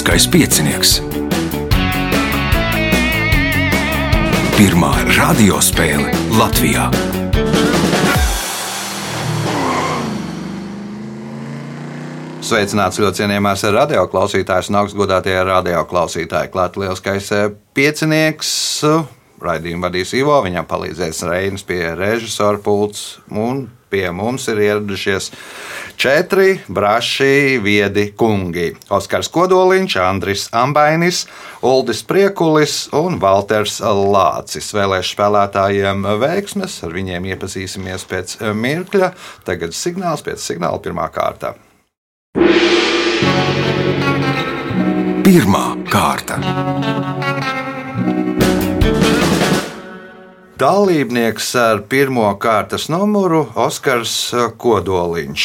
Lieliskais piecinieks. Pirmā radiospēle Latvijā. Sveicināts ļoti cienījamās radioklausītājas un augstgodātie radioklausītāji. Klāt Lieliskais piecinieks. Raidījumu vadīs Ivo, viņam palīdzēs Reinis pie režisora pults, un pie mums ir ieradušies 4 braši viedi kungi. Oskars Kodoliņš, Andris Ambainis, Uldis Priekulis un Valters Lācis. Vēlēšu spēlētājiem veiksmes, ar viņiem iepazīsimies pēc mirkļa. Tagad signāls, pēc signāla pirmā kārta. Pirmā kārta. Dalībnieks ar pirmo kārtas numuru Oskars Kodoliņš.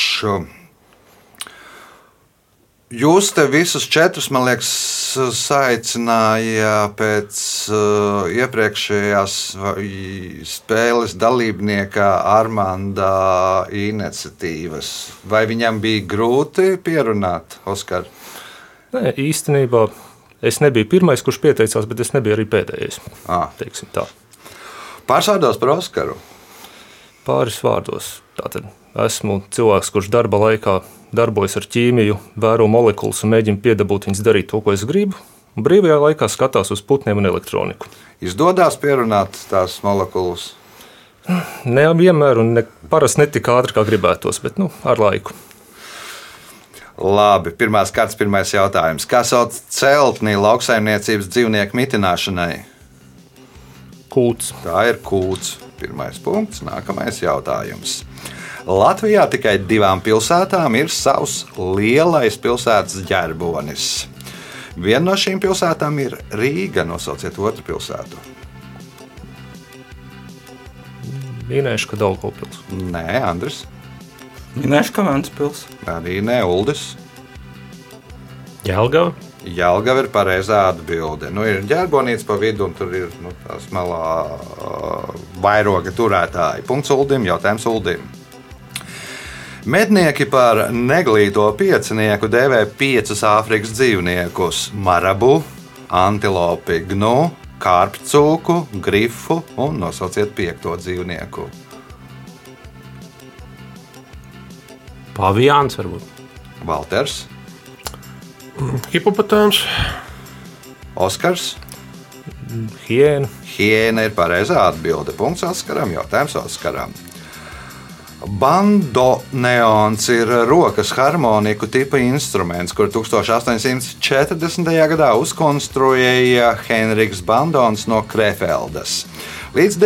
Jūs te visus 4, man liekas, saicināja pēc iepriekšējās spēles dalībnieka Armanda iniciatīvas. Vai viņam bija grūti pierunāt, Oskar? Nē, īstenībā es nebiju pirmais, kurš pieteicās, bet es nebiju arī pēdējais. Teiksim tā. Pāris vārdos par Oskaru. Pāris vārdos. Tātad esmu cilvēks, kurš darba laikā darbojas ar ķīmiju, vēro molekulas un mēģina piedabūt viņas darīt to, ko es gribu. Brīvajā laikā skatās uz putniem un elektroniku. Izdodās pierunāt tās molekulas? Ne vienmēr un parasti ne tik ātri, kā gribētos, bet ar laiku. Labi, pirmās kārtas, pirmais jautājums. Kā sauc celtni lauksaimniecības dzīvnieku mitināšanai? Kūts. Tā ir kūts. Pirmais punkts, nākamais jautājums. Latvijā tikai 2 pilsētām ir savs lielais pilsētas ģerbonis. Viena no šīm pilsētām ir Rīga. Nosauciet otru pilsētu. Minēšu, ka Daugavpils. Nē, Andris. Minēšu, ka Ventspils. Arī nē, Uldis. Jelgava. Jelgava ir pareizā atbilde. Ir ģerbonīts pa vidu, un tur ir tās malā vairoga turētāji. Punkts Uldim, jautājums Uldim. Mednieki par neglīto piecinieku dēvē 5 Āfrikas dzīvniekus – marabu, antilopi, gnu, kārpcūku, grifu un nosauciet 5. dzīvnieku. Pavijāns varbūt. Valters. Hipopotāms. Oskars. Hiēna. Hiēna ir pareizā atbilde. Punkts Oskaram, jautājums Oskaram. Bandoneons ir rokas harmoniku tipa instruments, kur 1840. gadā uzkonstruēja Henriks Bandons no Krefeldas. Līdz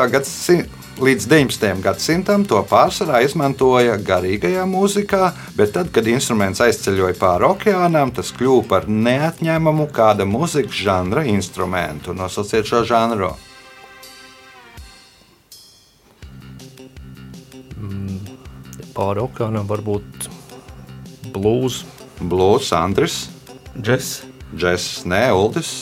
19. gadsimtam to pārsvarā izmantoja garīgajā mūzikā, bet tad, kad instruments aizceļoja pāri okeānam, tas kļuva par neatņemamu kāda mūzikas žanra instrumentu. Nosauciet šo žanru. Pāri okeānam varbūt blues. Blues, Andris. Džess. Džess, nē, Uldis.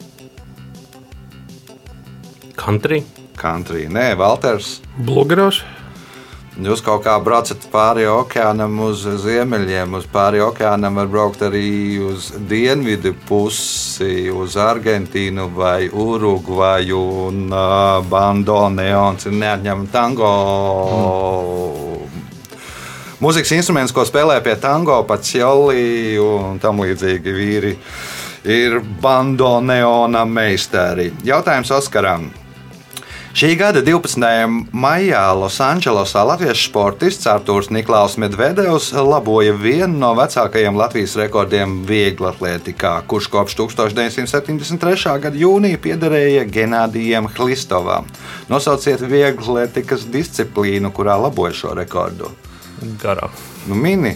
Country. Country, nē, Valters. Bluegrass. Jūs kaut kā braucat pāri okeānam uz ziemeļiem, uz pāri okeānam var braukt arī uz dienvidu pusi, uz Argentīnu vai Urugvaju, un bandoneons ir neatņemama tango. Mūzikas instruments, ko spēlē pie tango, pacioli un tam līdzīgi vīri, ir bandoneona meistari. Jautājums Oskaram. Šī gada 12. maijā Losandželosā latviešu sportists Artūrs Niklaus Medvedevs laboja vienu no vecākajiem Latvijas rekordiem vieglatlētikā, kurš kopš 1973. gada jūnija piederēja Genādijam Hlistovam. Nosauciet vieglatlētikas disciplīnu, kurā laboja šo rekordu. Garā. Mini.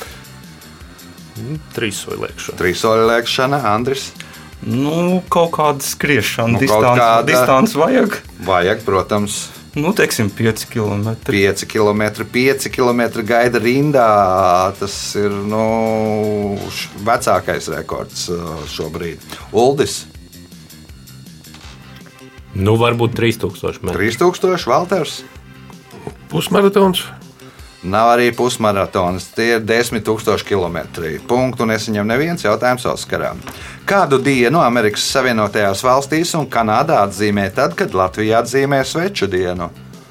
Trīsoļliekšana, Andris. Kaut kāda skriešana, distance vajag. Vajag, protams. Teiksim 5 km. 5 km gaida rindā. Tas ir vecākais rekords šobrīd. Uldis. Varbūt 3000 metru. 3000, Valters. Pusmaratons. Nav arī pusmaratons, tie ir 10 000 kilometri. Punktu nesaņem neviens, jautājums Oskaram. Kādu dienu Amerikas Savienotajās valstīs un Kanādā atzīmē tad, kad Latvijā atzīmē Sveču dienu?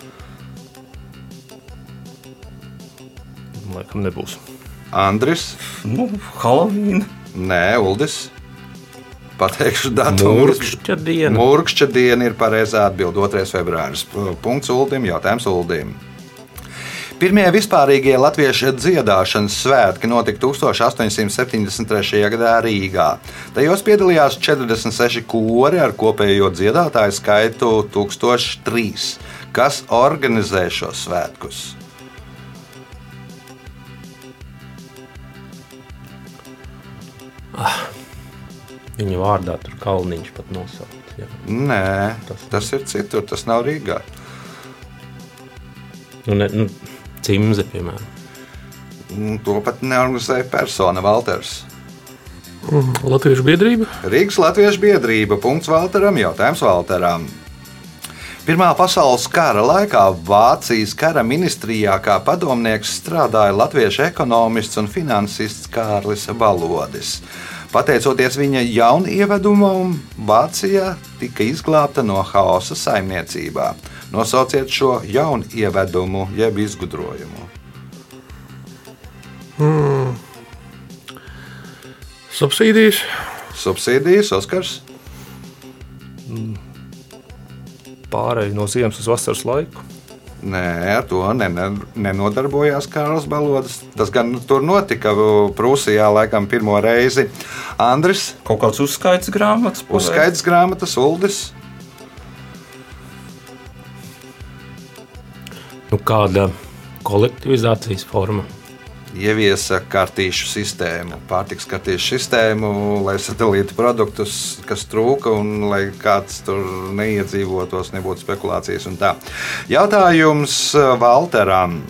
Laikam nebūs. Andris? Halloween. Nē, Uldis. Pateikšu datumu. Murkšķa diena. Murkšķa diena ir pareizā atbilde 2. februāris. Punkts Uldim, jautājums Uldim. Pirmie vispārīgie latviešu dziedāšanas svētki notika 1873. gadā Rīgā. Tajos piedalījās 46 kori ar kopējo dziedātāju skaitu 1003. Kas organizē šos svētkus? Viņa vārdā tur Kalniņš pat nosaukt. Jā. Nē, tas ir citur, tas nav Rīgā. Cimze, piemēram. To pat neorganizēja persona Valters. Latviešu biedrība. Rīgas Latviešu biedrība. Punkts Valteram, jautājums Valteram. Pirmā pasaules kara laikā Vācijas kara ministrijā kā padomnieks strādāja latviešu ekonomists un finansists Kārlis Balodis. Pateicoties viņa jaunievedumam, Vācija tika izglābta no haosa saimniecībā. Nosauciet šo jaunievedumu jeb izgudrojumu. Subsīdijas. Subsīdijas, Oskars? Pārēju no ziemas uz vasaras laiku. Nē, ar to nenodarbojās Kārlis Balodis. Tas gan tur notika Prūsijā laikam pirmo reizi. Andris? Kaut kāds uzskaits grāmatas. Uzskaits grāmatas, Uldis? Kāda kolektivizācijas forma? Ieviesa kartīšu sistēmu, pārtikas kartīšu sistēmu, lai sadalītu produktus, kas trūka, un lai kāds tur neiedzīvotos, nebūtu spekulācijas un tā. Jautājums Valteram.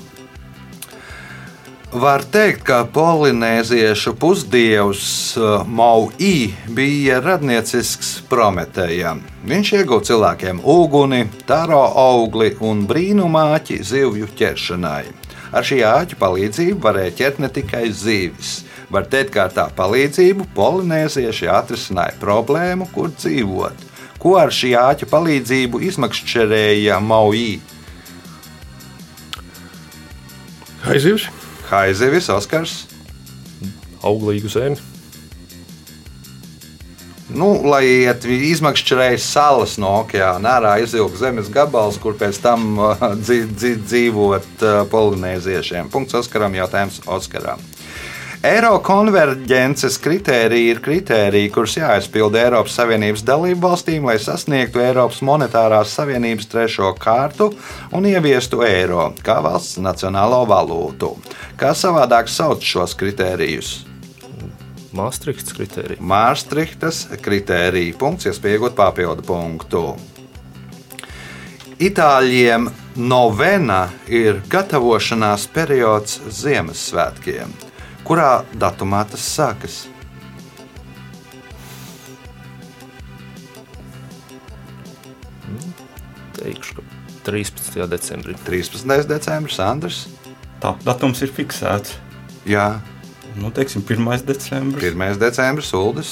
Var teikt, ka polinēziešu pusdievs Maui bija radniecisks Prometejam. Viņš ieguva cilvēkiem uguni, taro augli un brīnumāķi zivju ķeršanai. Ar šī āķa palīdzību varēja ķert ne tikai zivis. Var teikt, ka ar tā palīdzību polinēzieši atrisināja problēmu, kur dzīvot. Ko ar šī āķa palīdzību izmakšķerēja Maui? Haizivis. Haizivis, Oskars? Auglīgu zemi. Lai iet izmakšķerējas salas no okeāna, ārā izilga zemes gabals, kur pēc tam dzīvot polinēziešiem. Punkts Oskaram, jautājums Oskaram. Eiro konverģences kritēriji ir kritēriji, kurus jāizpilda Eiropas Savienības dalību valstīm, lai sasniegtu Eiropas monetārās savienības 3. kārtu un ieviestu eiro kā valsts nacionālo valūtu. Kā savādāk sauc šos kritērijus? Maastrichtas kritērija. Maastrichtas kritērija. Punkts, iespējot papildu punktu. Itāļiem novena ir gatavošanās periods Ziemassvētkiem. Kurā datumā tas sākas? Teikšu, ka 13. decembrī. 13. decembris, Andris? Tā, datums ir fiksēts. Jā. Teiksim, 1. decembris. 1. decembris, Uldis.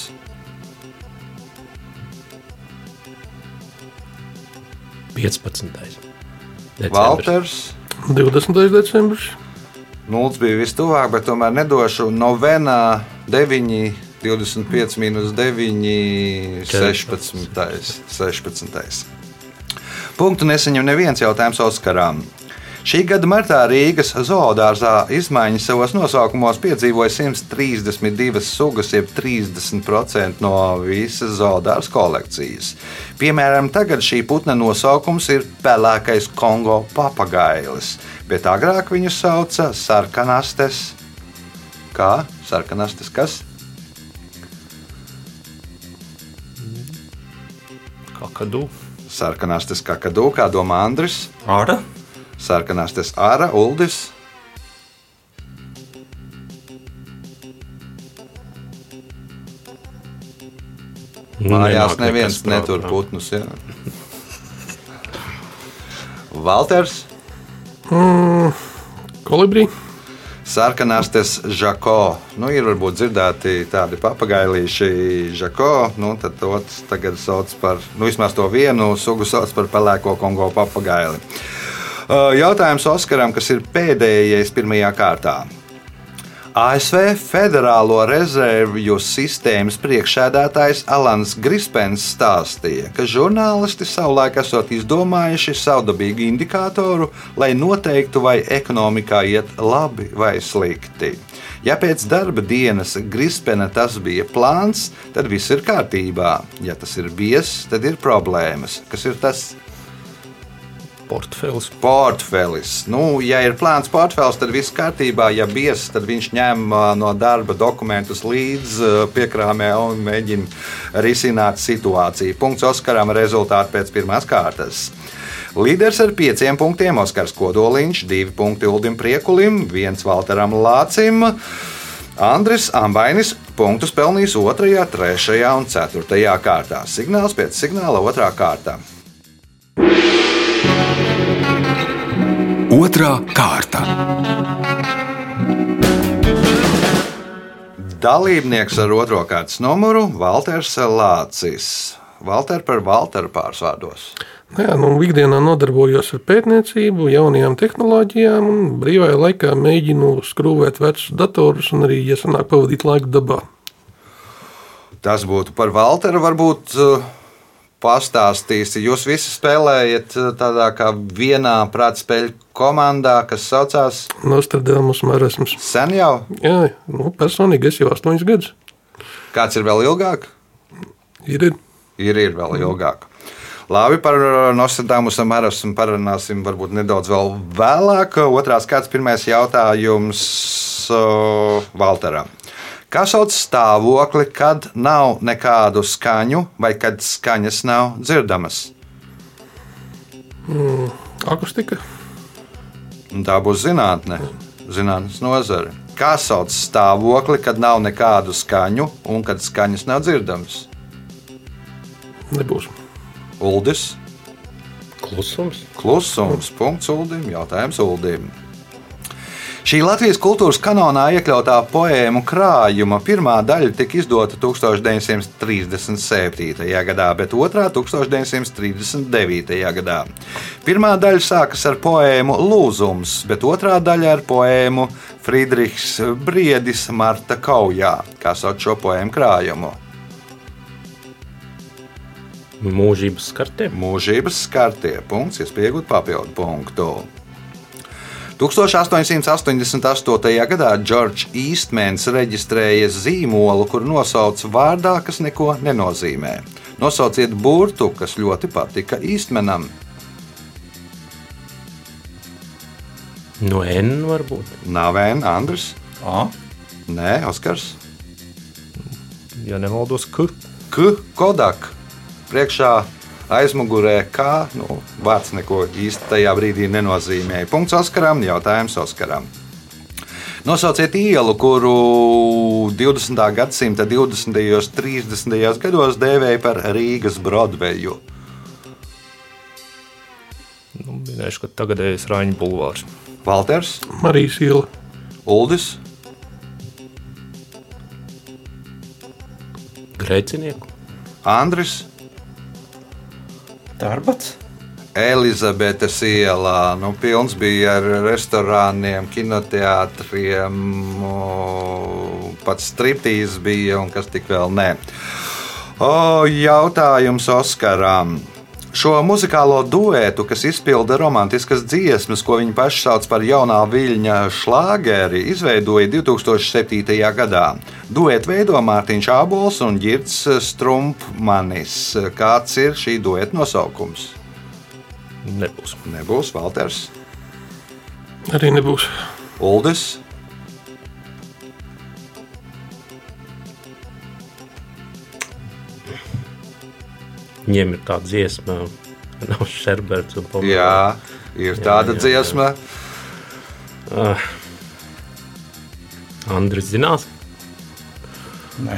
Decembris. Valters. 20. decembris. Uldis bija vistuvāk, bet tomēr nedošu. Novena 9, 25 minus 9, 16. Punktu nesaņem neviens, jautājums Oskaram. Šī gada martā Rīgas zoodārzā izmaiņas savos nosaukumos piedzīvoja 132 sugas, jeb 30% no visas zoodārza kolekcijas. Piemēram, tagad šī putna nosaukums ir pelēkais Kongo papagailis, bet agrāk viņu sauca sarkanastes. Kā? Sarkanastes kas? Kakadu. Sarkanastes kakadu, kā domā Andris? Āra. Sarkanastes āra, Uldis. Mājās neviens netur putnus. Ja? Valters. Kolibrī. Sarkanastes žako. Nu, ir varbūt dzirdēti tādi papagailīši žako. Nu, tad to tagad sauc par, vismaz to vienu sugu sauc par pelēko Kongo papagaili. Jautājums Oskaram, kas ir pēdējais pirmajā kārtā. ASV Federālo rezervju sistēmas priekšsēdētājs Alans Grispens stāstīja, ka žurnālisti savulaik esot izdomājuši savdabīgu indikātoru, lai noteiktu, vai ekonomikā iet labi vai slikti. Ja pēc darba dienas Grispena tas bija plāns, tad viss ir kārtībā. Ja tas ir biezs, tad ir problēmas. Kas ir tas? Portfelis. Ja ir plāns portfelis, tad viss kārtībā. Ja biezs, tad viņš ņem no darba dokumentus līdz piekrāmē un mēģina risināt situāciju. Punkts Oskaram, rezultāti pēc pirmās kārtas. Līderis ar 5 punktiem Oskars Kodoliņš, 2 punkti Uldim Priekulim, 1 Valteram Lācim. Andris Ambainis punktus pelnījis 2., 3. un 4. kārtā. Signāls pēc signāla 2. kārtā. Otrā kārta. Dalībnieks ar 2. kārtas numuru Valters Lācis. Valter par Valteru pārsvārdos. Jā, ikdienā nodarbojos ar pētniecību, jaunajām tehnoloģijām un brīvajā laikā mēģinu skrūvēt vecus datorus un arī, ja sanāk, pavadīt laiku dabā. Tas būtu par Valteru varbūt pastāstīsi. Jūs visi spēlējat tādā kā vienā prātspēļu komandā, kas saucās Nostradamus Marasmus. Sen jau? Jā, personīgi es jau 8 gadus. Kāds ir vēl ilgāk? Ir. Ir vēl ilgāk. Labi, par Nostradamus Marasmu parunāsim varbūt nedaudz vēl vēlāk. 2. kārtas pirmais jautājums Valteram. Kā sauc stāvokli, kad nav nekādu skaņu vai kad skaņas nav dzirdamas? Akustika. Tā būs zinātne, zinātnes nozare. Kā sauc stāvokli, kad nav nekādu skaņu un kad skaņas nav dzirdamas? Nebūs. Uldis. Klusums. Klusums. Punkts Uldim. Jautājums Uldim. Šī Latvijas kultūras kanonā iekļautā poēmu krājuma pirmā daļa tika izdota 1937. gadā, bet otrā 1939. gadā. Pirmā daļa sākas ar poēmu Lūzums, bet otrā daļa ar poēmu Friedrichs Briedis Marta Kaujā. Kā sauc šo poēmu krājumu? Mūžības skartie. Mūžības skartie. Punkts, iespējot papildu punktu. 1888. gadā Džordžs Īstmens reģistrēja zīmolu, kur nosauca vārdā, kas neko nenozīmē. Nosauciet burtu, kas ļoti patika Īstmenam. No N varbūt. Nav N, Andris? A. Nē, Oskars? Ja nemaldos, K. Kodak. Priekšā aizmugurē, kā vārds neko īsti tajā brīdī nenozīmēja. Punkts Oskaram, jautājums Oskaram. Nosauciet ielu, kuru 20. gadsimta 20. un 30. gados dēvēja par Rīgas Brodveju. Minēšu, ka tagadējais Raņa bulvārs. Valters? Marijas iela. Uldis? Grēcinieku. Andris? Tarbats. Elizabetes ielā. Pilns bija ar restorāniem, kinoteātriem, pat striptīzs bija un kas tik vēl ne. Jautājums Oskaram. Šo muzikālo duetu, kas izpilda romantiskas dziesmas, ko viņi paši sauc par jaunā viļņa šlāgeri, izveidoja 2007. gadā. Duetu veido Mārtiņš Ābols un Ģirds Strumpmanis. Kāds ir šī dueta nosaukums? Nebūs. Nebūs, Valters. Arī nebūs. Uldis. Viņiem ir tāda dziesma, nav Šerberts un Pomerāns. Jā, ir tāda dziesma. Andris zinās? Nē.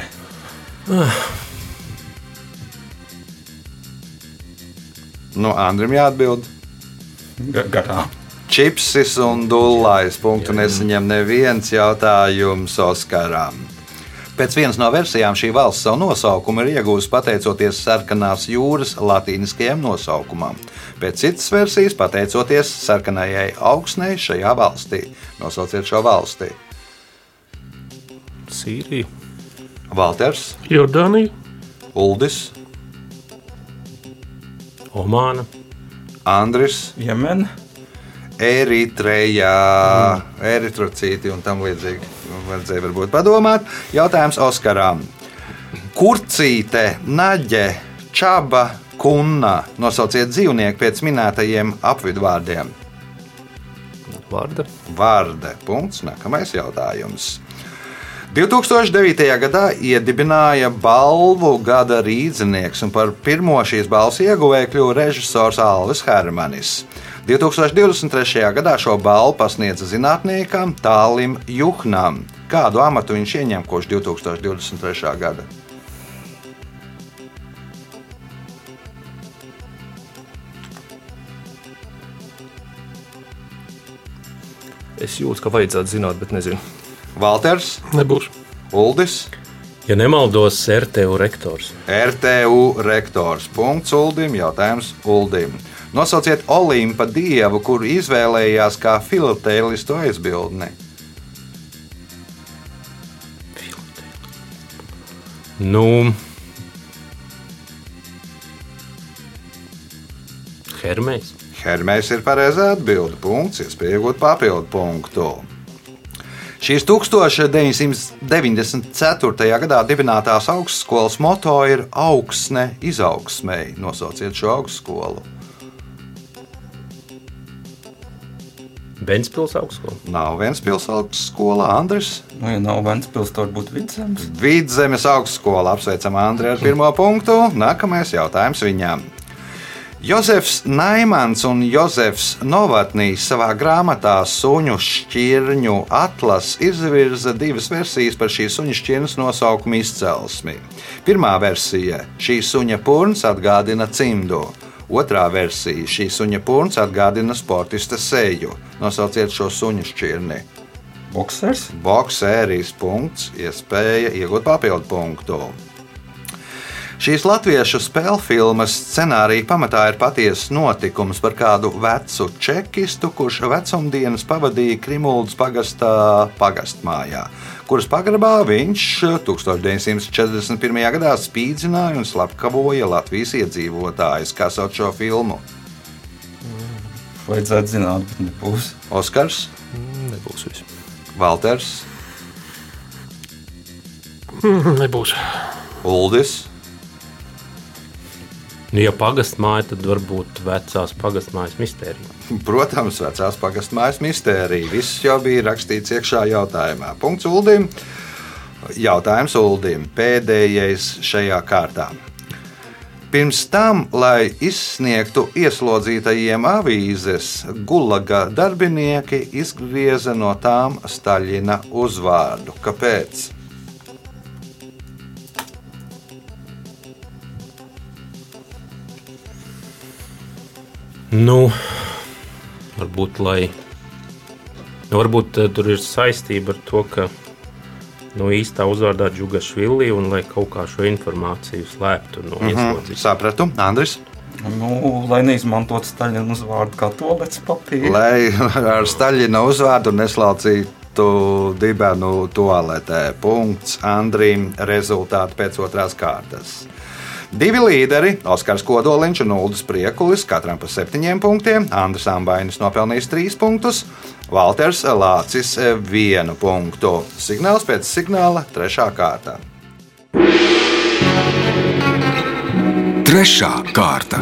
Andrim jāatbild. Garām. Čipsis un dullais. Punktu nesaņem neviens jautājums Oskaram. Pēc vienas no versijām šī valsts savu nosaukumu ir iegūjusi pateicoties Sarkanās jūras latīniskajam nosaukumam. Pēc citas versijas pateicoties sarkanajai augsnei šajā valstī. Nosauciet šo valstī. Sīrija, Valters, Jordānija, Uldis, Omāna, Andris, Jemen, Eritrejā, eritrocīti un tam līdzīgi. Vajadzēja varbūt padomāt. Jautājums Oskaram. Kurcīte, naģe, čaba, kunna. Nosauciet dzīvnieku pēc minētajiem apvidvārdiem. Vārda, Vārde. Punkts. Nākamais jautājums. 2009. gadā iedibināja balvu Gada rīdzinieks, un par pirmo šīs balvas ieguvēju kļuva režisors Alvis Hermanis. 2023. gadā šo balvu pasniedza zinātniekam Tālim Juhnam. Kādu amatu viņš ieņem kopš 2023. gada? es jūtu, ka vajadzētu zināt, bet nezinu. Valters, nebūs. Uldis, ja nemaldos, RTU rektors. RTU rektors. Punkts Uldim. Jautājums Uldim. Nosauciet Olimpa dievu, kuru izvēlējās kā filatēlistu aizbildni. Nu, Hermējs. Hermējs ir pareizā atbilde. Punkts, iespēja iegūt papildu punktu. Šīs 1994. gadā dibinātās augstskolas moto ir augsne izaugsmei. Nosauciet šo augstskolu. Ventspils augstskola. Nav Ventspils augstskola, Andris. nu, ja nav Ventspils, tad varbūt Vidzemes. Vidzemes augstskola. Apsveicam Andri ar pirmo punktu. Nākamais jautājums viņam. Jozefs Naimans un Jozefs Novatnijs savā grāmatā Suņu šķirņu atlas izvirza divas versijas par šīs suņu šķirnes nosaukuma izcelsmi. Pirmā versija - šī suņa purns atgādina cimdu. Otrā versija - šī suņa purns atgādina sportista seju. Nosauciet šo suņu šķirni. Boksers. Boksērijs. Punkts, iespēja iegūt papildu punktu. Šīs latviešu spēļu filmas scenārija pamatā ir patiesas notikums par kādu vecu čekistu, kurš vecumdienas pavadīja Krimuldas pagastā pagastmājā, kuras pagrabā viņš 1941. gadā spīdzināja un slepkavoja Latvijas iedzīvotājus. Kā sauc šo filmu? Vajadzētu zināt, bet nebūs. Oskars, Nebūs viss. Valters, Nebūs. Uldis, Nu, ja pagastmāja, tad varbūt vecās pagastmājas mistērija. protams, vecās pagastmājas mistērija. Viss jau bija rakstīts iekšā jautājumā. Punkts Uldim. Jautājums Uldim. Pēdējais šajā kārtā. Pirms tam, lai izsniegtu ieslodzītajiem avīzes, Gulaga darbinieki izgrieza no tām Staļina uzvārdu. Kāpēc? Nu, varbūt, tur ir saistība ar to, ka īstā uzvārdā Džugašvili un lai kaut kā šo informāciju slēptu no ieslodzītiem. Sapratu, Andris. Nu, lai neizmantotu Staļina uzvārdu kā toaletes papīru. Lai ar Staļina uzvārdu neslaucītu dibenu toaletē. Punkts Andrim. Rezultāti pēc otrās kārtas. Divi līderi, Oskars Kodoliņš un Uldis Priekulis, katram pa 7 punktiem. Andris Ambainis nopelnījis 3 punktus, Valters Lācis 1 punktu. Signāls pēc signāla, 3. kārta. Trešā kārta.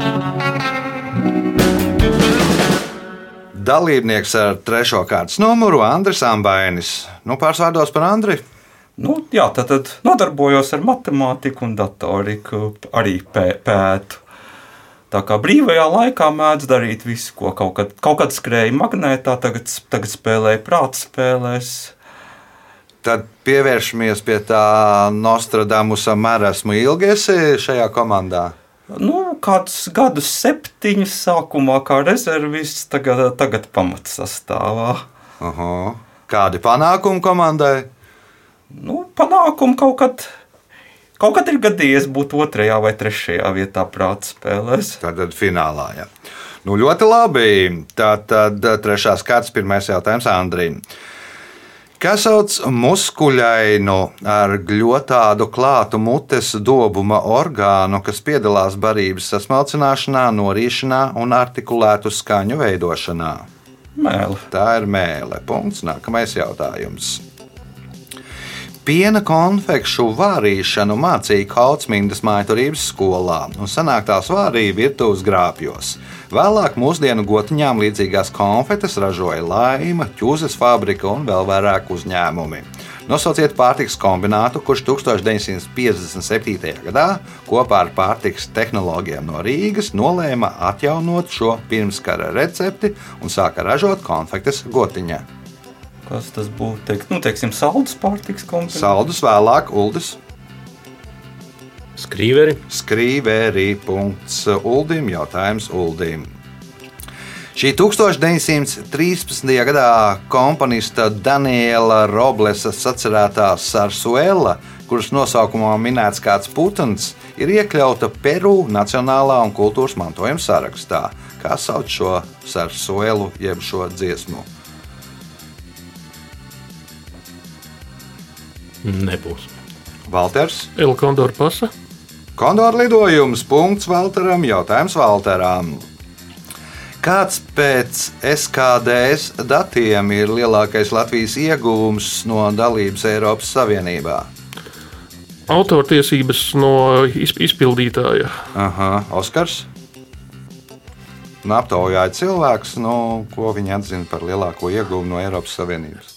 Dalībnieks ar 3. kārtas numuru Andris Ambainis. Pāris vārdos par Andri. Nu, jā, tad nodarbojos ar matemātiku un datoriku, arī pētu. Tā kā brīvajā laikā mēdz darīt visu, ko kaut kad skrēja magnētā, tagad spēlēja prāta spēlēs. Tad pievēršamies pie tā Nostradamusa marasmu. Ilgi esi šajā komandā? Kādus gadus 7 sākumā kā rezervists, tagad pamatsastāvā. Kādi panākumi komandai? Panākumi kaut kad ir gadījies būt 2. vai 3. vietā prāta spēlēs. Tad finālā, jā. Ļoti labi. Tātad 3. kārtas, 1. jautājums Andrim. Kas sauc muskuļainu ar gļotādu klātu mutes dobuma orgānu, kas piedalās barības sasmalcināšanā, norīšanā un artikulētu skaņu veidošanā? Mēle. Tā ir mēle. Punkts. Nākamais jautājums. Piena konfekšu vārīšanu mācīja Kautsmindas mājturības skolā un sanāktās vārīja virtuves grāpjos. Vēlāk mūsdienu gotiņām līdzīgās konfetes ražoja Laima, Ķūzes fabrika un vēl vairāk uzņēmumi. Nosauciet pārtikas kombinātu, kurš 1957. gadā kopā ar pārtikas tehnoloģiem no Rīgas nolēma atjaunot šo pirmskara recepti un sāka ražot konfektes gotiņā. Kas tas būtu? Teiksim, saldus pārtikas kombināts. Saldus vēlāk, Uldis. Skrīveri. Skrīveri. Punkts Uldim. Jautājums Uldim. Šī 1913. gadā komponista Daniela Roblesa sacerētā Sarsuela, kuras nosaukumā minēts kāds putns, ir iekļauta Peru Nacionālā un kultūras mantojuma sarakstā. Kā sauc šo Sarsuelu jeb šo dziesmu? Nebūs. Valters. El Condor pasa. Kondora lidojums. Punkts Valteram. Jautājums Valteram. Kāds pēc SKDS datiem ir lielākais Latvijas ieguvums no dalības Eiropas Savienībā? Autortiesības no izpildītāja. Oskars. Aptaujāja cilvēks, ko viņi atzina par lielāko ieguvumu no Eiropas Savienības.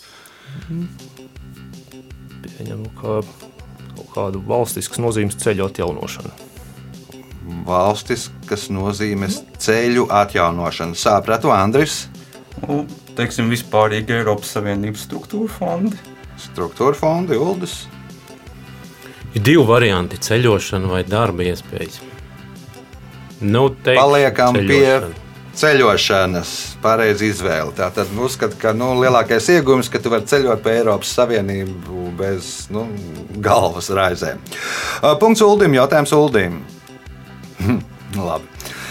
Pieņemu, ka kaut kādu valstiskas nozīmes ceļu atjaunošanu. Valstiskas nozīmes ceļu atjaunošanu. Sapratu, Andris? Teiksim, vispārīgi Eiropas Savienības struktūra fondi. Struktūra fondi, Uldis. Ir 2 varianti - ceļošana vai darba iespējas. Paliekam pie ceļošanas. Pareizi izvēle. Tātad uzskata, ka lielākais iegūms, ka tu vari ceļot pa Eiropas Savienību bez galvas raizēm. Punkts Uldim. Jautājums Uldim. Labi.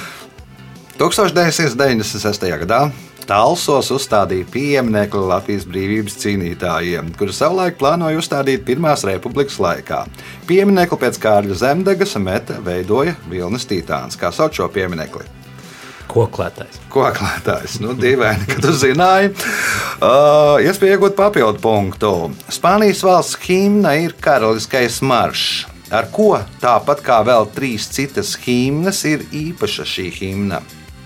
1996. gadā Talsos uzstādīja pieminekli Latvijas brīvības cīnītājiem, kuru savulaik plānoja uzstādīt Pirmās republikas laikā. Pieminekli pēc Kārļa Zemdegas meta veidoja Vilnis Tītāns. Kā sauc šo pieminekli? Koklētājs. Koklētājs. Dīvaini, ka tu zināji. Iespēja iegūt papildu punktu. Spānijas valsts himna ir karaliskais maršs. Ar ko, tāpat kā vēl 3 citas himnas, ir īpaša šī himna?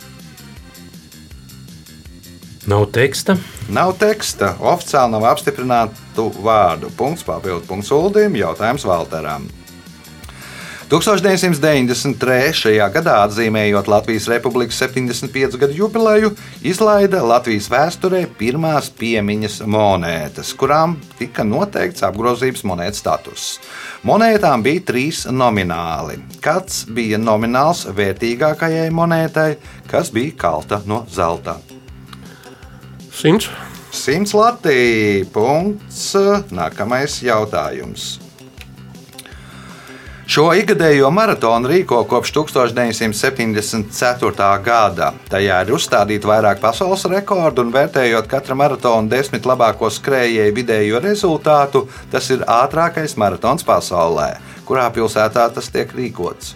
Nav teksta. Nav teksta. Oficiāli nav apstiprinātu vārdu. Punkts papildu punkts Uldim. Jautājums Valteram. 1993. gadā, atzīmējot Latvijas Republikas 75 gadu jubileju, izlaida Latvijas vēsturē pirmās piemiņas monētas, kurām tika noteikts apgrozības monētas status. Monētām bija 3 nomināli. Kāds bija nomināls vērtīgākajai monētai, kas bija kalta no zelta? 100. 100 lati. Punkts. Nākamais jautājums. Šo ikgadējo maratonu rīko kopš 1974. gada. Tajā ir uzstādīti vairāk pasaules rekordu un vērtējot katra maratona 10 labāko skrējēju vidējo rezultātu, tas ir ātrākais maratons pasaulē. Kurā pilsētā tas tiek rīkots?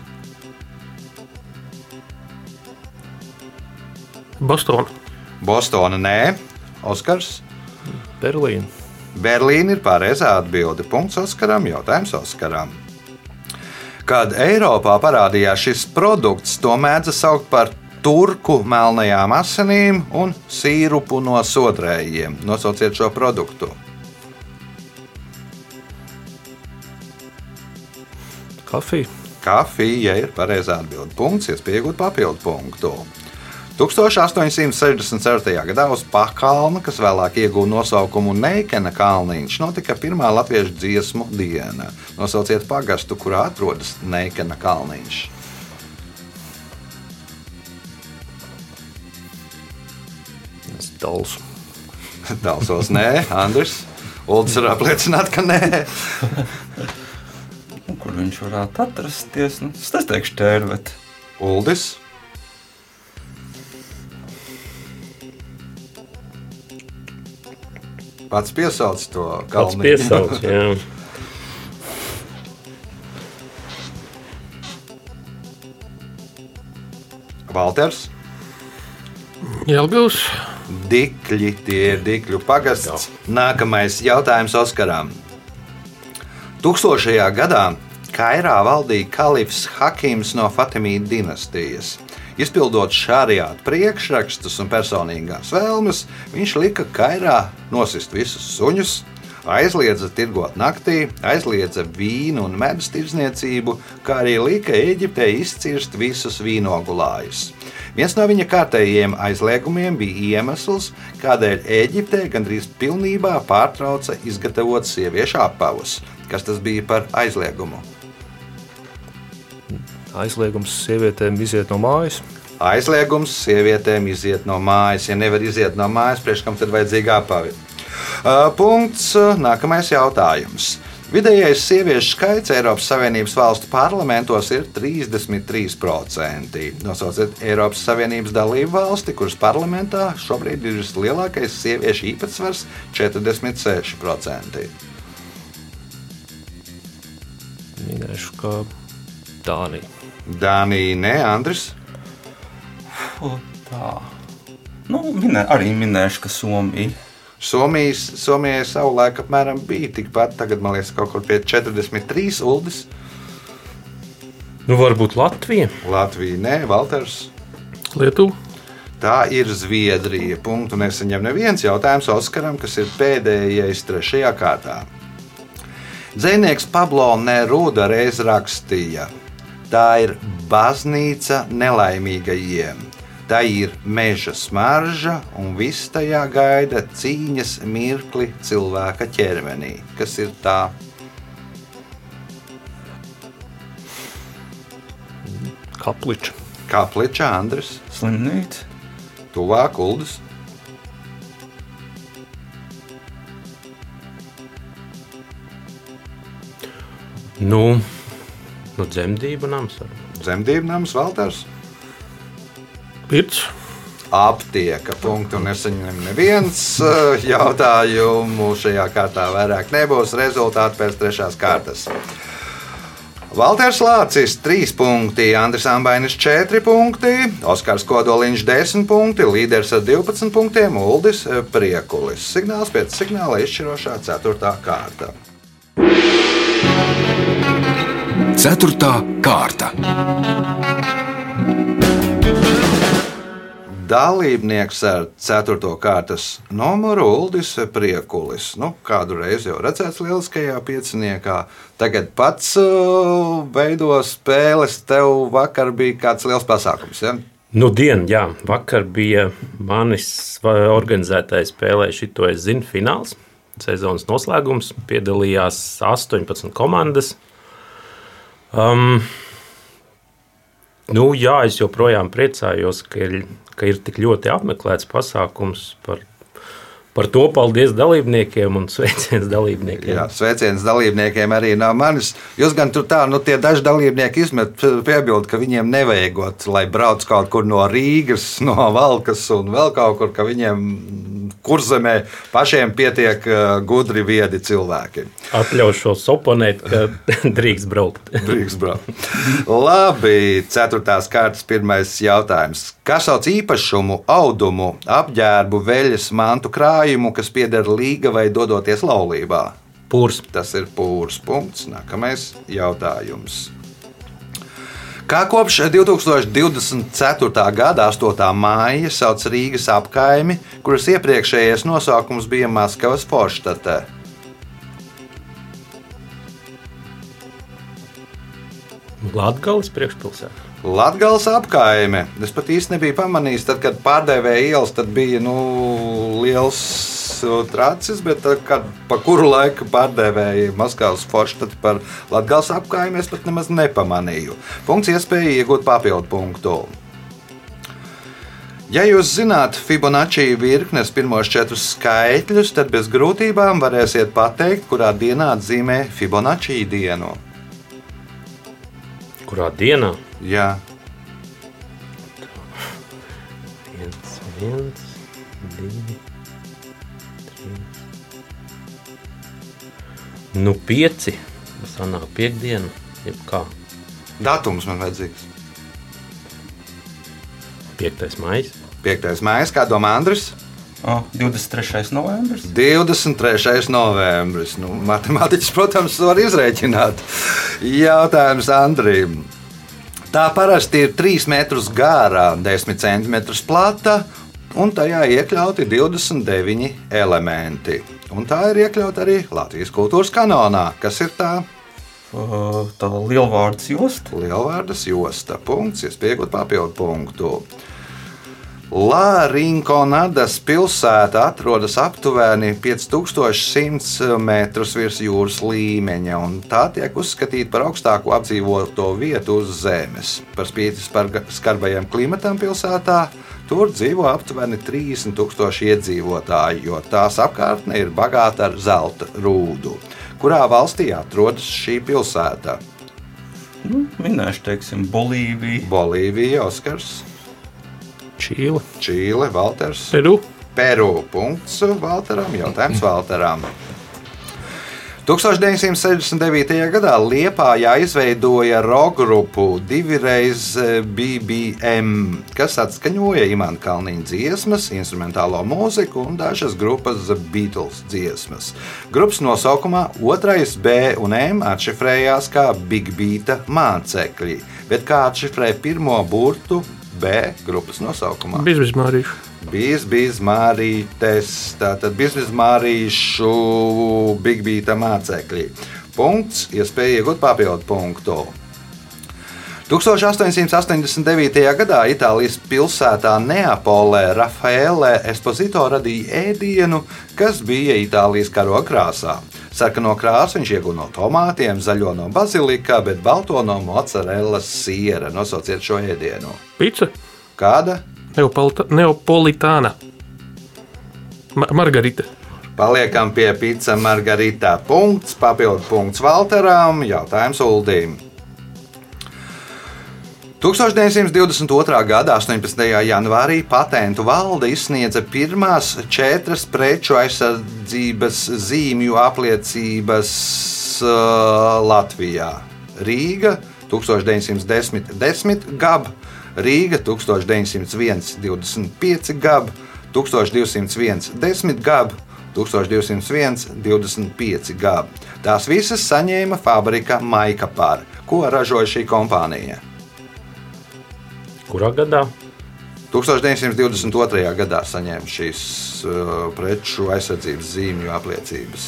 Bostona. Bostona nē. Oskars? Berlīna. Berlīna ir pareizā atbilde. Punkts Oskaram. Jautājums Oskaram. Kad Eiropā parādījās šis produkts, to mēdza saukt par turku melnajām asinīm un sīrupu no sodrējiem. Nosauciet šo produktu. Kafija. Kafija ir pareizā atbilde. Punkts, iespēja iegūt papildu punktu. 1864. gadā uz Pakalna, kas vēlāk ieguva nosaukumu Neikena kalniņš, notika pirmā latviešu dziesmu diena. Nosauciet pagastu, kurā atrodas Neikena kalniņš. Dalsu. Dalsos nē, Andris. Uldis var apliecināt, ka nē. Kur viņš varētu atrasties? Nu, es teikšu Tērveti. Uldis. Pats piesauc to Pats kalnu. piesauc, jā. Valters. Jelgavs. Dikļi, tie ir Dikļu pagasts. Nākamais jautājums Oskaram. 1000. gadā Kairā valdīja kalifs Hakims no Fatimīdu dinastijas. Izpildot šariātu priekšrakstus un personīgās vēlmes, viņš lika Kairā nosist visus suņus, aizliedza tirgot naktī, aizliedza vīnu un medus tirdzniecību, kā arī lika Ēģiptē izcirst visus vīnogulājus. Viens no viņa kārtējiem aizliegumiem bija iemesls, kādēļ Ēģiptē gandrīz pilnībā pārtrauca izgatavot sieviešu apavus. Kas tas bija par aizliegumu? Aizliegums sievietēm iziet no mājas. Aizliegums sievietēm iziet no mājas. Ja nevar iziet no mājas, priekš kam tad vajadzīga apavi? Punkts. Nākamais jautājums. Vidējais sieviešu skaits Eiropas Savienības valstu parlamentos ir 33%. Nosauciet Eiropas Savienības dalību valsti, kuras parlamentā šobrīd ir vislielākais sieviešu īpatsvars - 46%. Minēšu, ka Dānija. Dānija, ne, Andris? Tā. Nu, arī minēšu, ka Somija. Somijai savulaik apmēram bija tikpat, tagad man liekas kaut kur pie 43 Uldis. Nu, varbūt Latvija. Latvija, nē, Valters. Lietuva. Tā ir Zviedrija. Punktu nesaņem neviens jautājums Oskaram, kas ir pēdējais 3. kārtā. Dzejnieks Pablo Neruda reiz rakstīja: tā ir baznīca nelaimīgajiem. Tā ir meža smarža un viss tajā gaida cīņas mirkli cilvēka ķermenī. Kas ir tā? Kapliča. Kapliča, Andris. Slimnīca. Tuvāk Uldis. Nu, dzemdību nams. Dzemdību nams, Valters. Pirts. Aptieka. Punktu nesaņem neviens jautājumu. Šajā kārtā vairāk nebūs. Rezultāti pēc 3. kārtas. Valters Lācis 3 punkti, Andris Ambainis 4 punkti, Oskars Kodoliņš 10 punkti, līderis ar 12 punktiem Uldis Priekulis. Signāls pēc signāla izšķirošā 4. kārta. 4. kārta. Dalībnieks ar 4. kārtas numuru Uldis Priekulis. Kādu reizi jau redzēts lieliskajā pieciniekā. Tagad pats veido spēles. Tev vakar bija kāds liels pasākums, ja? Jā. Vakar bija manis organizētais spēlē šito es zinu fināls. Sezonas noslēgums. Piedalījās 18 komandas. Es joprojām priecājos, ka ir tik ļoti apmeklēts pasākums. Par to paldies dalībniekiem un sveiciens dalībniekiem. Jā, sveiciens dalībniekiem arī no manis. Jūs gan tur tā, tie daži dalībnieki izmet piebildi, ka viņiem nevajagot, lai brauc kaut kur no Rīgas, no Valkas un vēl kaut kur, ka viņiem Kurzemē pašiem pietiek gudri, viedi cilvēki. Atļaušos oponēt, ka drīkst braukt. Drīkst braukt. Labi, 4. kārtas pirmais jautājums. Kā sauc īpašumu, audumu, apģērbu, veļas, mantu krājumu, kas pieder līgavai dodoties laulībā? Pūrs. Tas ir pūrs. Punkts. Nākamais jautājums. Kā kopš 2024. gada 8. māja sauc Rīgas apkaimi, kuras iepriekšējais nosaukums bija Maskavas Forštate? Latgales priekšpilsēta. Latgales apkaime. Es pat īsti nebiju pamanījis, tad, kad pārdevēja ielas, tad bija liels tracis, bet kad pa kuru laiku pārdevēja Maskavas Forštate par Latgales apkaimi, es pat nemaz nepamanīju. Punkts iespēja iegūt papildu punktu. Ja jūs zināt Fibonacci virknes pirmos 4 skaitļus, tad bez grūtībām varēsiet pateikt, kurā dienā atzīmē Fibonacci dienu. Kurā dienā? Jā. 1, 2, 3. Nu, 5. Sanāk piekdiena, jeb kā? Datums man vajadzīgs. 5. maijs. 5. maijs, kā domā Andris? 23. novembris. 23. novembris. Nu, matemātiķis, protams, var izrēķināt. Jautājums Andrim. Tā parasti ir 3 metrus garā, 10 centimetrus plata, un tajā iekļauti 29 elementi. Un tā ir iekļauta arī Latvijas kultūras kanonā. Kas ir tā? Tā lielvārdas josta. Lielvārdas josta. Punkts, iespējot papildu punktu. La Rinconadas pilsēta atrodas aptuveni 5100 metrus virs jūras līmeņa, un tā tiek uzskatīta par augstāko apdzīvoto vietu uz Zemes. Par spīti skarbajam klimatam pilsētā tur dzīvo aptuveni 30,000 iedzīvotāji, jo tās apkārtne ir bagāta ar zelta rūdu. Kurā valstī atrodas šī pilsēta? Minēšu, teiksim, Bolīviju. Bolīvija, Oskars. Čīle, Valters. Peru. Punkts Valteram. Jautājums Valteram. 1969. gadā Liepājā izveidoja rockgrupu 2x BBM, kas atskaņoja Imanta Kalniņa dziesmas, instrumentālo mūziku un dažas grupas The Beatles dziesmas. Grupas nosaukumā 2B un M atšifrējās kā Big Beata mācekļi, bet kā atšifrē pirmo burtu B grupas nosaukumā? Bizmārītes, tātad Bizmārīšu Big Beata mācekļi. Punkts, iespēja iegūt papildu punktu. 1889. gadā Itālijas pilsētā Neapolē Rafaele Esposito radīja ēdienu, kas bija Itālijas karoga krāsā. Sarkano krāsu viņš ieguva no tomātiem, zaļo no bazilika, bet balto no mozzarellas siera. Nosauciet šo ēdienu. Pica. Kāda? Neapolitāna. Margarita. Paliekam pie pica margarita. Punkts, papildu punkts Valteram, jautājums Uldīm. 1922. gada 18. janvārī Patentu valde izsniedza pirmās 4 preču aizsardzības zīmju apliecības Latvijā. Rīga 1910 10 gab, Rīga 1901 25 gab, 1201 10 gab, 1201 25 gab. Tās visas saņēma fabrika Maikapar. Ko ražoja šī kompānija? Kurā gadā? 1922. gadā saņēma šīs preču aizsardzības zīmju apliecības.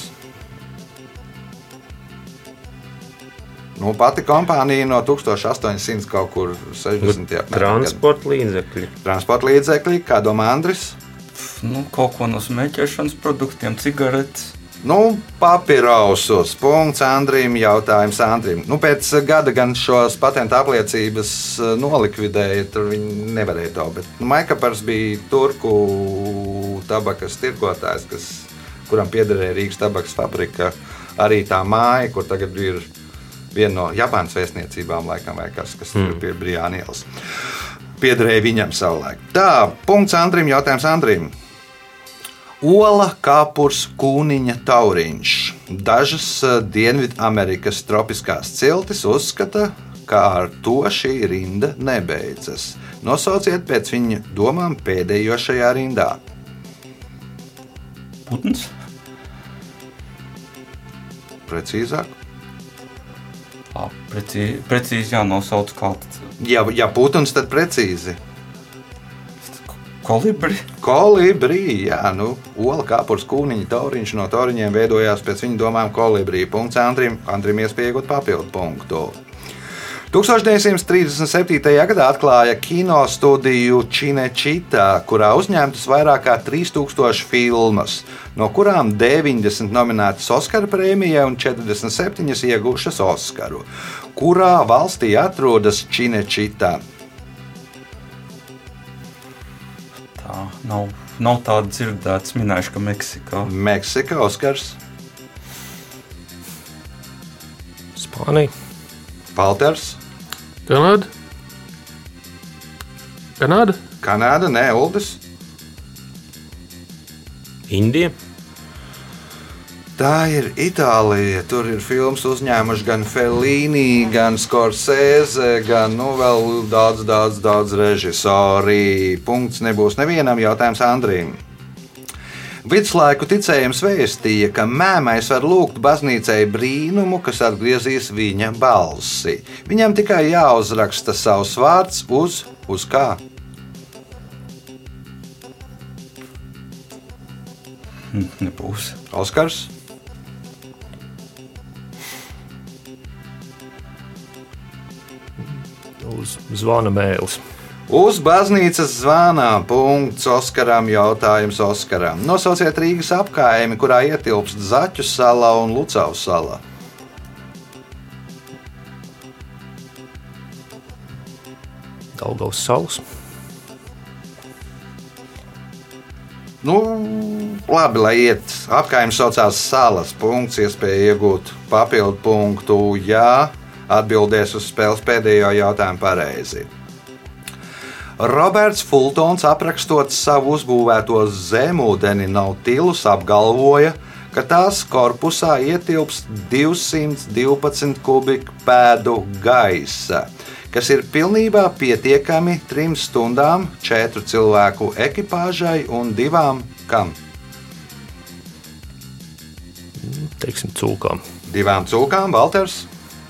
Pati kompānija no 1800 kaut kur 60. Transporta līdzekļi. Transporta līdzekļi, kā domā Andris? Kaut ko no smēķēšanas produktiem, cigaretes. Papirausus. Punkts Andrim, jautājums Andrim. Pēc gada gan šos patentu apliecības nolikvidēja, tur viņi nevarēja to, bet Maikapars bija turku tabakas tirgotājs, kuram piederēja Rīgas tabakas fabrika, arī tā māja, kur tagad ir viena no Japānas vēstniecībām, laikam, vai kas tur pie Brijāna ielas. Piederēja viņam savulaik. Tā, punkts Andrim, jautājums Andrim. Ola, kāpurs, kūniņa, tauriņš. Dažas Dienvidamerikas tropiskās ciltis uzskata, ka ar to šī rinda nebeidzas. Nosauciet pēc viņa domām pēdējo šajā rindā. Putns. Precīzāk. Precīzi jānosauc kāds. Ja putns, tad precīzi. Kolibri, jā, ola, kāpurs, kūniņa, tauriņš. No tauriņiem veidojās pēc viņa domām kolibri. Punkts Andrim iespēja iegūt papildu punktu. 1937. gadā atklāja kinostudiju Cinecittà, kurā uzņemtas vairāk kā 3000 filmas, no kurām 90 nominētas Oskara prēmijai un 47 ieguvušas Oskaru. Kurā valstī atrodas Cinecittā? Tā nav tāda dzirdēts. Minēšu, ka Meksikā. Meksika, Oskars, Spānija, Valters, Kanāda. Kanāda? Kanāda, nē, Uldis. Indija. Tā ir Itālija. Tur ir filmas uzņēmuši gan Fellini, gan Scorsese, gan vēl daudz režisori. Punkts nebūs nevienam, jautājums Andrim. Viduslaiku ticējums vēstīja, ka mēmais var lūgt baznīcai brīnumu, kas atgriezīs viņa balsi. Viņam tikai jāuzraksta savs vārds uz kā? Nebūs. Oskars? uz zvana mēlis. Uz baznīcas zvana. Punkts Oskaram. Jautājums Oskaram. Nosauciet Rīgas apkaimi, kurā ietilpst Zaķu sala un Lucavas sala. Daugavas salas. Labi, lai iet. Apkaimes saucās salas. Punkts, iespēja iegūt papildu punktu, ja atbildēs uz spēles pēdējo jautājumu pareizi. Roberts Fultons, aprakstot savu uzbūvēto zemūdeni Nautilus, apgalvoja, ka tās korpusā ietilpst 212 kubikpēdu gaisa, kas ir pilnībā pietiekami 3 stundām, 4 cilvēku ekipāžai un 2 kam? Teiksim, cūkām. 2 cūkām, Valters,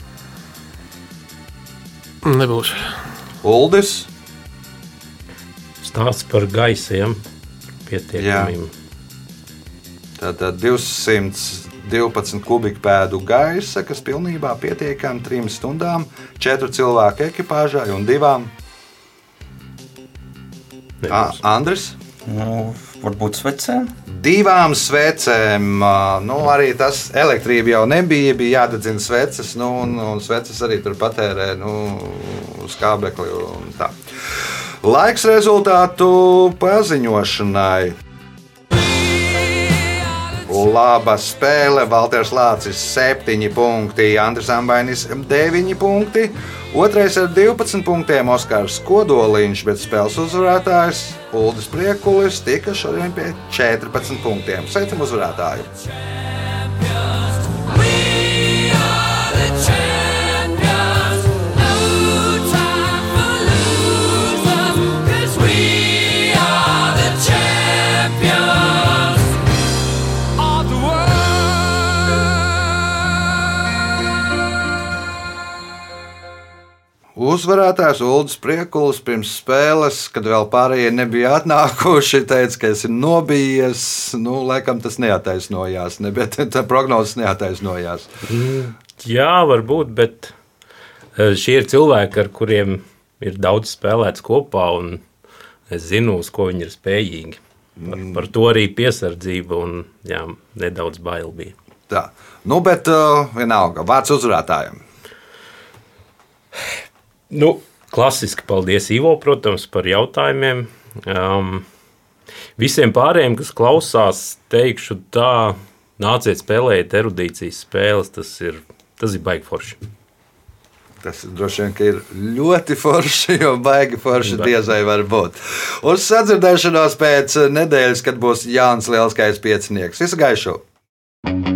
Nebūs. Uldis. Stāsts par gaisiem pietiekamiem. Tātad 212 kubikpēdu gaisa, kas pilnībā pietiekami 3 stundām, 4 cilvēku ekipāžai un 2. Andris? Varbūt svecēm? 2 svecēm. Arī tas elektrība jau nebija, bija jādedzina sveces, un sveces arī tur patērē skābekli un tā. Laiks rezultātu paziņošanai. Laba spēle. Valters Lācis 7 punkti, Andris Ambainis 9 punkti, otrais ar 12 punktiem Oskars Kodoliņš, bet spēles uzvarētājs Uldis Priekulis tika šodien pie 14 punktiem. Sveicam uzvarētāju! Uzvarētājs Uldis Priekulis pirms spēles, kad vēl pārējie nebija atnākuši, teica, ka esi nobijies. Laikam tas neataisnojās, bet tā prognozes neataisnojās. Jā, varbūt, bet šie ir cilvēki, ar kuriem ir daudz spēlēts kopā, un es zinu, uz ko viņi ir spējīgi. Par to arī piesardzība un nedaudz bail bija. Tā, bet vienalga, vārds uzvarētājiem. Klasiski paldies Ivo, protams, par jautājumiem. Visiem pārējiem, kas klausās, teikšu tā, nāciet spēlēt erudīcijas spēles, tas ir baigi forši. Tas droši vien, ka ir ļoti forši, jo baigi forši diezai var būt. Uz sadzirdēšanos pēc nedēļas, kad būs Jānis Lielskais piecinieks. Visu gaišu!